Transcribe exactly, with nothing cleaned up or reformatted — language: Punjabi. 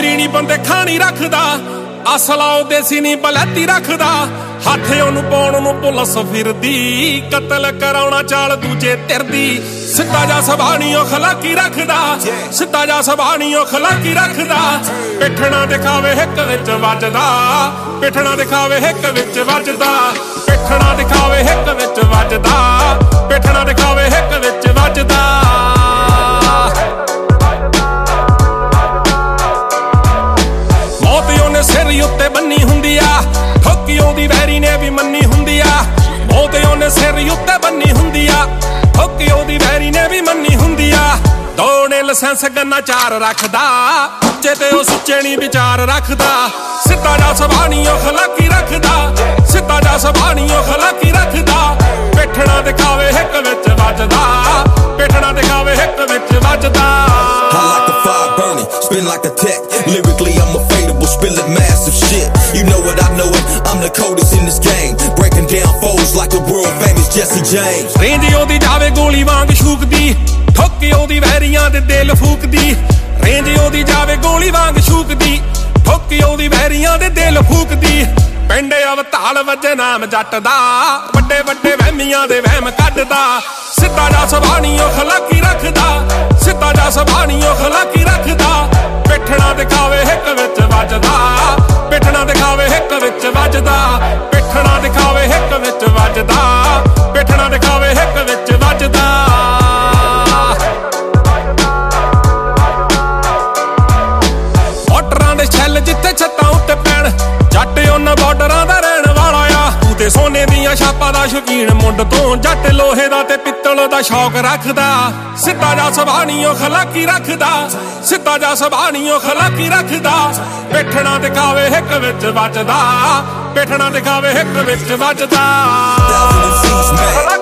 ਹੀਰੀ ਨੀ ਬੰਦੇ ਖਾਣੀ ਰੱਖਦਾ, ਅਸਲਾ ਉਹ ਦੇਸੀ ਨੀ ਬਲੈਤੀ ਰੱਖਦਾ। ਹੱਥ ਉਹਨੂੰ ਪਾਉਣ ਨੂੰ ਪੁਲਿਸ ਫਿਰਦੀ, ਕਤਲ ਕਰਾਉਣਾ ਚਾਲ ਦੂਜੇ ਧਿਰਦੀ। ਸਿੱਧਾ ਜਾ ਸਬਾਣੀ ਉਹ ਖਲਾਕੀ ਰੱਖਦਾ, ਸਿੱਧਾ ਜਾ ਸਬਾਣੀ ਉਹ ਖਲਾਕੀ ਰੱਖਦਾ। ਪਿੱਠਣਾ ਦਿਖਾਵੇ ਹਿੱਕ ਵਿੱਚ ਵੱਜਦਾ, ਪਿੱਠਣਾ ਦਿਖਾਵੇ ਹਿੱਕ ਵਿੱਚ ਵੱਜਦਾ। ਪਿੱਠਣਾ ਦਿਖਾਵੇ ਹਿੱਕ ਵਿੱਚ ਵੱਜਦਾ, ਪਿੱਠਣਾ ਦਿਖਾਵੇ ਹਿੱਕ ਵਿੱਚ ਵੱਜਦਾ। ਮੌਤ ਉਹਨੇ ਸਿਰ ਉੱਤੇ ਬੰਨੀ ਹੁੰਦੀ ਆ, ਠੋਕੀ ਉਹਦੀ ਵੈਰੀ ਨੇ ਵੀ ਮੰਨੀ ਹੁੰਦੀ ਆ। ਮੌਤ ਉਹਨੇ ਸਿਰ ਉੱਤੇ ਬੰਨੀ ਹੁੰਦੀ ਆ, ਠੋਕੀ ਉਹਦੀ ਵੈਰੀ ਨੇ ਵੀ ਮੰਨੀ ਹੁੰਦੀ ਆ। ਦੋ ਨੇ ਲਾਇਸੈਂਸ ਗੰਨਾ ਚਾਰ ਰੱਖਦਾ, ਉੱਚੇ ਤੇ ਉਹ ਸੁੱਚੇ ਨੀ ਵਿਚਾਰ ਰੱਖਦਾ। ਸਿੱਧਾ ਜਾ ਸਬਾਣੀ ਉਹ ਖਲਾਕੀ ਰੱਖਦਾ, ਸਿੱਧਾ ਜਾ ਸਬਾਣੀ ਉਹ ਖਲਾਕੀ ਰੱਖਦਾ। ਪਿੱਠਣਾ ਦਿਖਾਵੇ ਹਿੱਕ ਵਿੱਚ ਵੱਜਦਾ, ਪਿੱਠਣਾ ਦਿਖਾਵੇ ਹਿੱਕ ਵਿੱਚ ਵੱਜਦਾ। I like the fire burning, spin like a tech. Lyrically I'm unfadable, spilling massive shit. You know it, I know it, I'm the coldest in this game. Breaking down foes like the world famous Jesse James. Range ਉਹਦੀ ਜਾਵੇ ਗੋਲੀ ਵਾਂਗ ਸ਼ੂਕਦੀ, ਠੋਕੀ ਉਹਦੀ ਵੈਰੀਆਂ ਦੇ ਦਿਲ ਫੂਕਦੀ। ਰੇਂਜ ਉਹਦੀ ਜਾਵੇ ਗੋਲੀ ਵਾਂਗ ਸ਼ੂਕਦੀ, ਠੋਕੀ ਉਹਦੀ ਵੈਰੀਆਂ ਦੇ ਦਿਲ ਫੂਕਦੀ। ਪਿੰਡ ਅਵਤਾਲ ਵੱਜੇ ਨਾਮ ਜੱਟ ਦਾ, ਵੱਡੇ ਵੱਡੇ ਵਹਿਮੀਆਂ ਦੇ ਵਹਿਮ ਕੱਢਦਾ। ਸਿੱਧਾ ਜਾ ਸਬਾਣੀ ਉਹ ਖਲਾਕੀ ਰੱਖਦਾ, ਸਿੱਧਾ ਜਾ ਸਬਾਣੀ ਉਹ ਖਲਾਕੀ ਰੱਖਦਾ। ਪਿੱਠਣਾ ਦਿਖਾਵੇ ਹਿੱਕ ਵਿੱਚ ਵੱਜਦਾ, ਪਿੱਠਣਾ ਦਿਖਾਵੇ ਹਿੱਕ ਵਿੱਚ ਵੱਜਦਾ। ਪਿੱਠਣਾ ਦਿਖਾਵੇ ਹਿੱਕ ਵਿੱਚ ਵੱਜਦਾ, ਪਿੱਠਣਾ ਦਿਖਾਵੇ ਹਿੱਕ ਵਿੱਚ ਵੱਜਦਾ। ਮੋਟਰਾਂ ਦੇ ਛੱਲ ਜਿੱਥੇ ਛੱਤਾਂ ਉੱਤੇ ਪੈਣ, ਜੱਟ ਉਹਨਾਂ ਬਾਰਡਰਾਂ ਦਾ ਰਹਿਣ ਵਾਲਾ ਆ। ਤੂੰ ਤੇ ਸੋਨੇ ਦੀਆਂ ਛਾਪਾਂ ਦਾ ਸ਼ੌਕੀਨ ਮੁੰਡ ਤੋਂ, ਜੱਟ ਲੋਹੇ ਦਾ ਤੇ ਪਿੱਤਲ ਦਾ ਸ਼ੌਕ ਰੱਖਦਾ। ਸਿੱਧਾ ਜਾ ਸਬਾਣੀ ਉਹ ਖਲਾਕੀ ਰੱਖਦਾ, ਸਿੱਧਾ ਜਾ ਸਬਾਣੀ ਉਹ ਖਲਾਕੀ ਰੱਖਦਾ। ਪਿੱਠਣਾ ਦਿਖਾਵੇ ਹਿੱਕ ਵਿੱਚ ਵੱਜਦਾ, ਪਿੱਠਣਾ ਦਿਖਾਵੇ ਹਿੱਕ ਵਿੱਚ ਵੱਜਦਾ।